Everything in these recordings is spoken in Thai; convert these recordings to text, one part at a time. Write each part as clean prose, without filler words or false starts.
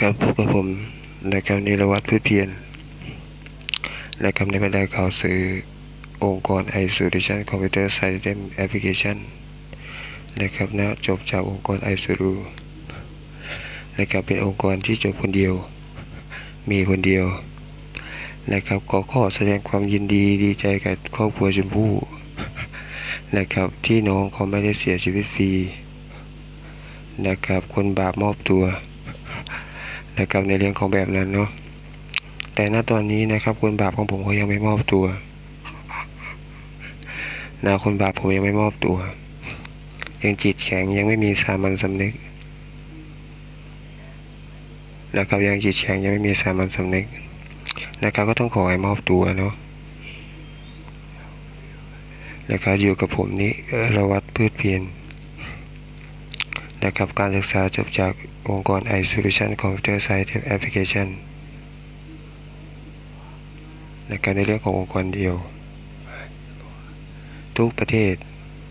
นะครับพบกับผมนะครับนิรวัฒน์พืชเพียรนะครับในบรรดาข่าวสื่อองค์กร iSolution Computer System Application นะครับจบจากองค์กร iSolu นะครับเป็นองค์กรที่จบคนเดียวมีคนเดียวนะครับขอแสดงความยินดีใจกับครอบครัวชมพู่นะครับที่น้องเขาไม่ได้เสียชีวิตฟรีนะครับคนบาปมอบตัวนะครับในเรื่องของแบบนั้นเนาะแต่ณตอนนี้นะครับคนบาปของผมเขายังไม่มอบตัวคนบาปผมยังไม่มอบตัวยังจิตแข็งยังไม่มีสามัญสำนึกนะครับยังจิตแข็งยังไม่มีสามัญสำนึกนะครับก็ต้องขอให้มอบตัวเนาะนะครับอยู่กับผมนี้รวัฒน์พืชเพียรนะครับการศึกษาจบจากองค์กร iSolution Computer System Application นะครับในเรื่องขององค์กรเดียวทุกประเทศ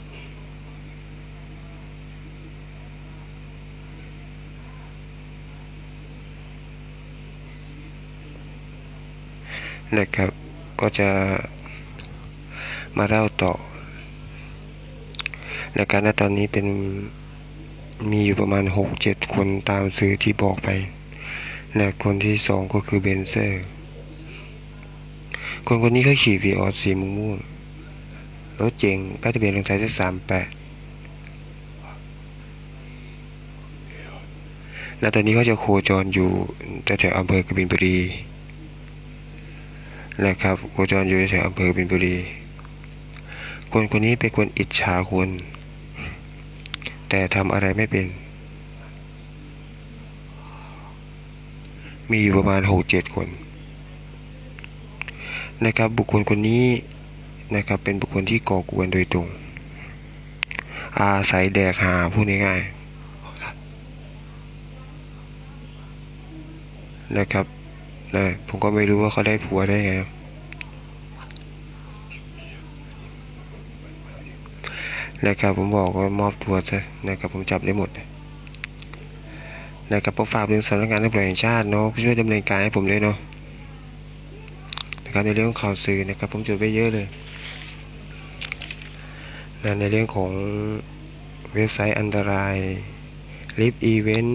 นะครับก็จะมาเล่าต่อนะครับณตอนนี้มีอยู่ประมาณ 6-7 คนตามสื่อที่บอกไปและคนที่2ก็คือเบนเซอร์คนนี้เขาขี่วีออสสีม่วงรถเจ๋งป้ายทะเบียนลงท้ายด้วย38และตอนนี้เขาจะโคจรอยู่แถวอำเภอกบินบุรีนะครับโคจรอยู่แถวอำเภอกบินบุรีคนนี้เป็นคนอิจฉาคนแต่ทำอะไรไม่เป็นมีอยู่ประมาณ 6-7 คนนะครับบุคคลคนนี้นะครับเป็นบุคคลที่ก่อกวนโดยตรงอาศัยแดกหาพูดง่ายๆนะครับผมก็ไม่รู้ว่าเขาได้ผัวได้ไงนะครับผมบอกว่ามอบตัวซะนะครับผมจับได้หมดนะครับผมฝากถึงสำนักงานตำรวจแห่งชาติเนาะช่วยดำเนินการให้ผมด้วยเนาะนะครับในเรื่องข่าวสื่อนะครับผมจดไว้เยอะเลยในเรื่องของเว็บไซต์อันตราย Live Event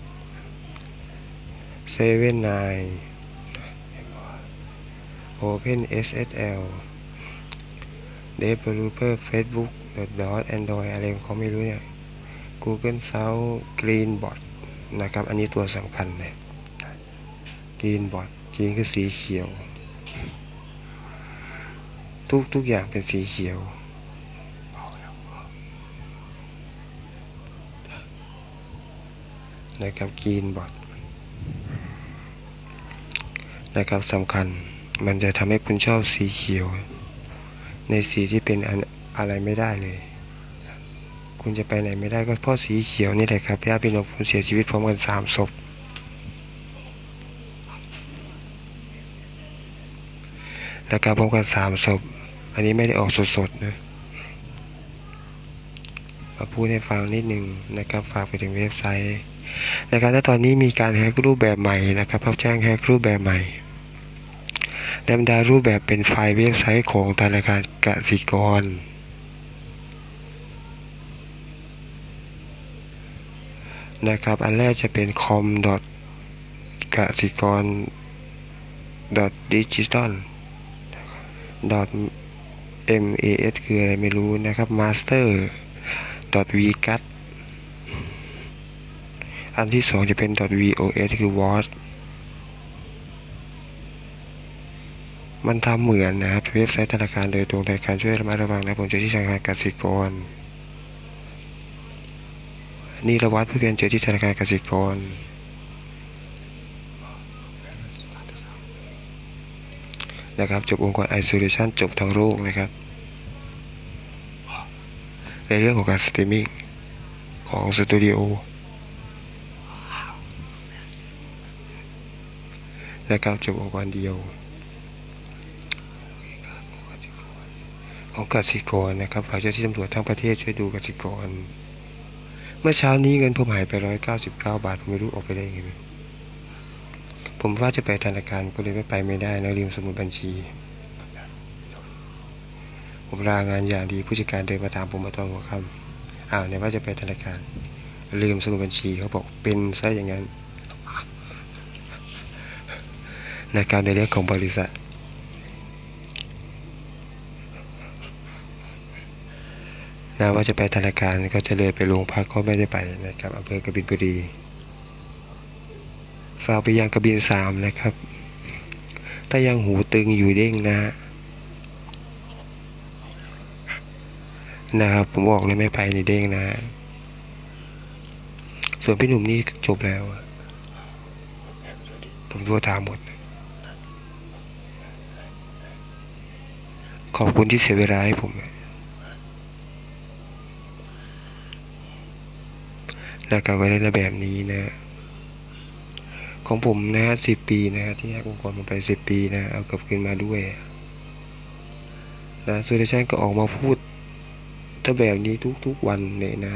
79 Open SSL Developer Facebook Android อะไรของเขาไม่รู้เนี่ย Google South Greenbot นะครับอันนี้ตัวสำคัญเลย Greenbot จริงคือสีเขียวทุกอย่างเป็นสีเขียวนะครับ Greenbot นะครับสำคัญมันจะทำให้คุณชอบสีเขียวในสีที่เป็นอะไรไม่ได้เลยคุณจะไปไหนไม่ได้ก็เพราะสีเขียวนี่แหละครับญาติพี่น้องผมเสียชีวิตพร้อมกัน3 ศพนะครับพร้อมกัน3 ศพอันนี้ไม่ได้ออกสดๆนะมาพูดให้ฟังนิดนึงนะครับฝากไปถึงเว็บไซต์นะครับและตอนนี้มีการแฮกรูปแบบใหม่นะครับเขาแจ้งแฮกรูปแบบใหม่บรรดารูปแบบเป็นไฟล์เว็บไซต์ของธนาคารกสิกรนะครับอันแรกจะเป็น com.gasikon.digital.mas คืออะไรไม่รู้นะครับ master.vgat อันที่2จะเป็น .vos คือ what มันทำเหมือนนะครับเว็บไซต์ธนาคารโดยตรงแต่การช่วยระมัดระวังนะผมเจอที่ธนาคารกสิกรนี่ระวัดผู้เรียนเจอที่ธนาคารกสิกรนะครับจบองค์กร iSolution จบทั้งโลกนะครับในเรื่องของการสตรีมมิ่งของสตูดิโอนะครับจบองค์กรเดียวของกสิกรนะครับฝากเจ้าที่ตำรวจทั้งประเทศช่วยดูกสิกรเมื่อเช้านี้เงินผมหายไป199 บาทไม่รู้ออกไปได้ไงผมว่าจะไปธนาคารก็เลยไม่ได้นะลืมสมุดบัญชีผมลางานอย่างดีผู้จัดการเดินมาถามผมมาตอนหัวค่ำไหนว่าจะไปธนาคารลืมสมุดบัญชีเขาบอกเป็นซะอย่างนั้นในการในเรื่องของบริษัทนะว่าจะไปธนาคารก็จะเลยไปโรงพักก็ไม่ได้ไปนะครับอำเภอกบินบุรีฝากไปยังกบิน3นะครับถ้ายังหูตึงอยู่เด้งนะครับผมบอกเลยไม่ไปในเด้งนะส่วนพี่หนุ่มนี่จบแล้วผมโทรถามหมดขอบคุณที่เสียเวลาให้ผมนะครับก็ได้ในแบบนี้นะของผมนะ10 ปีนะที่แยกองค์กรผมไป10 ปีนะเอากลับคืนมาด้วยนะสุดท้ายก็ออกมาพูดถ้าแบบนี้ทุกวันเลยนะ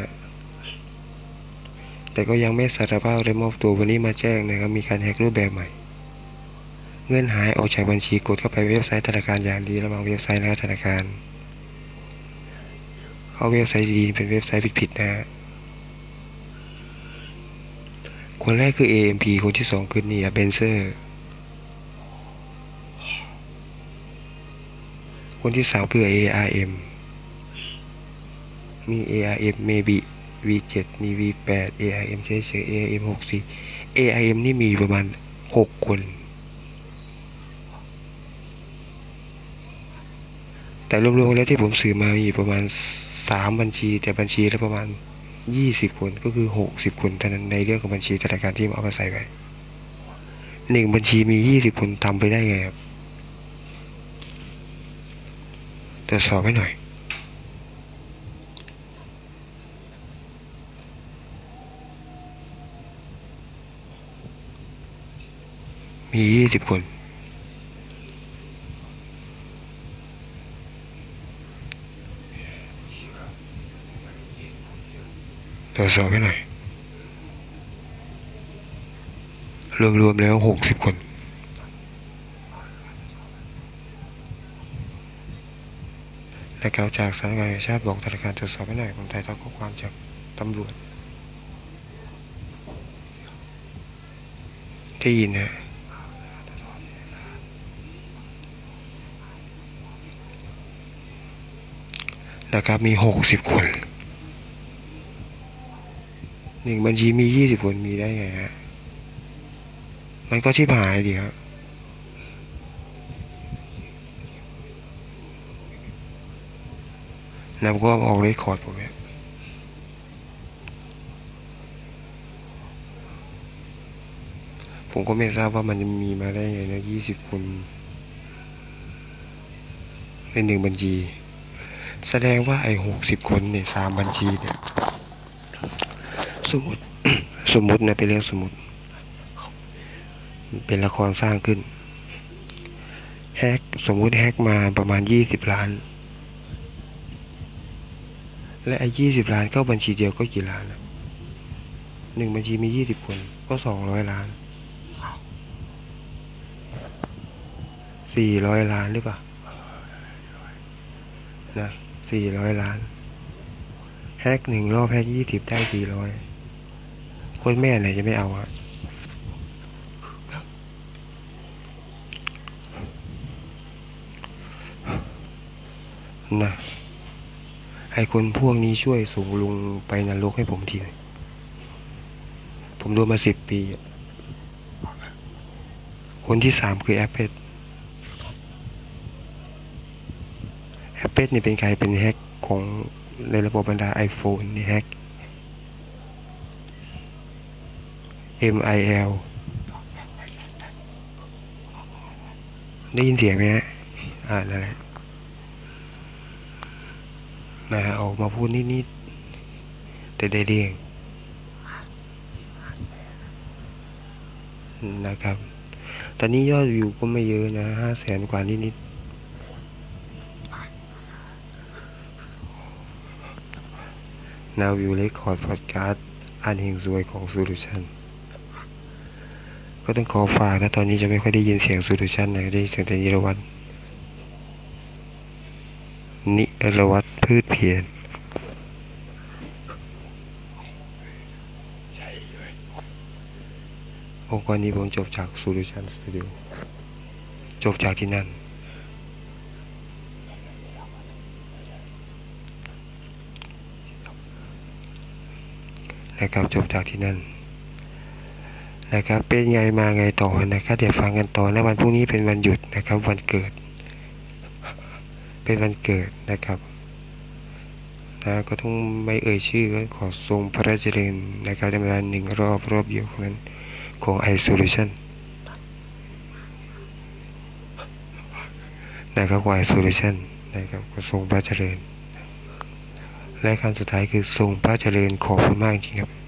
แต่ก็ยังไม่สารภาพเลยมอบตัววันนี้มาแจ้งนะครับมีการแฮกรูปแบบใหม่เงินหายออกจากบัญชีกดเข้าไปเว็บไซต์ธนาคารอย่างดีแล้วบางเว็บไซต์นะธนาคารเขาเว็บไซต์ดีเป็นเว็บไซต์ผิดๆนะคนแรกคือ AMP คนที่2คือเนี่ยเบนเซอร์คนที่3คือ ARM มี ARM maybe V7 มี V8 ARM เฉยๆ ARM 64 ARM นี่มีประมาณ6 คนแต่รวมๆแล้วที่ผมซื้อมามีประมาณ3 บัญชีแต่บัญชีละประมาณ20 คนก็คือ60 คนเท่านั้นในเรื่องของบัญชีธนาคารที่เอามาใส่ไว้1 บัญชีมี20 คนทำไปได้ไงครับตรวจสอบให้หน่อยมี20 คนตรวจสอบให้หน่อยรวมๆแล้ว60 คนและกล่าวจากสำนักงานแห่งชาติบอกธนาคารตรวจสอบให้หน่อยผมถ่ายทอดข้อความจากตำรวจได้ยินนะครับมี60 คน1 บัญชีมี20 คนมีได้ไงฮะมันก็ชิบหายดิครับแล้วก็ออกเรคคอร์ดผมเนี่ยผมก็ไม่ทราบว่ามันจะมีมาได้ไงนะ20 คนใน1 บัญชีแสดงว่าไอ้60 คนเนี่ย3 บัญชีเนี่ยสมมตินะเป็นเรื่องสมมติเป็นละครสร้างขึ้นแฮกสมมุติแฮกมาประมาณ20 ล้านและไอ้20 ล้านเข้าบัญชีเดียวก็กี่ล้านนะ1 บัญชีมี20 คนก็200 ล้าน400 ล้านหรือเปล่านะ400 ล้านแฮก1 รอบแฮก20ได้400คนแม่ไหนจะไม่เอาอะนะให้คนพวกนี้ช่วยส่งลุงไปนรกให้ผมทีผมโดนมา10 ปีคนที่3คือแอปเพชนี่เป็นใครเป็นแฮกของในระบบบรรดา iPhone นี่แฮก MIL ได้ยินเสียงไหมฮะนั่นแหละนะออกมาพูดนิดๆแต่ได้เรื่องนะครับตอนนี้ยอดวิวก็ไม่เยอะนะ500,000 กว่านิดๆนาวิวเรคคอร์ดพอดคาสต์อันเฮงซวยของโซลูชันก็ต้องขอฝากนะตอนนี้จะไม่ค่อยได้ยินเสียงสุริชันนะได้ยินเสียงแต่นิรวัตรพืชเพียรองค์กรนี้ผมจบจากสุริชันสตูดิโอจบจากที่นั่นนะครับจบจากที่นั่นนะครับเป็นไงมาไงต่อนะครับเดี๋ยวฟังกันต่อนะวันพรุ่งนี้เป็นวันหยุดนะครับวันเกิดเป็นวันเกิดนะครับนะก็ต้องไม่เอ่ยชื่อก็ขอทรงพระราชเจริญนะครับในเวลา1 รอบเดียวนั้นของ Isolation นะครับของ Isolation นะครับก็ทรงพระเจริญและคำสุดท้ายคือทรงพระเจริญขอบคุณมากจริงครับ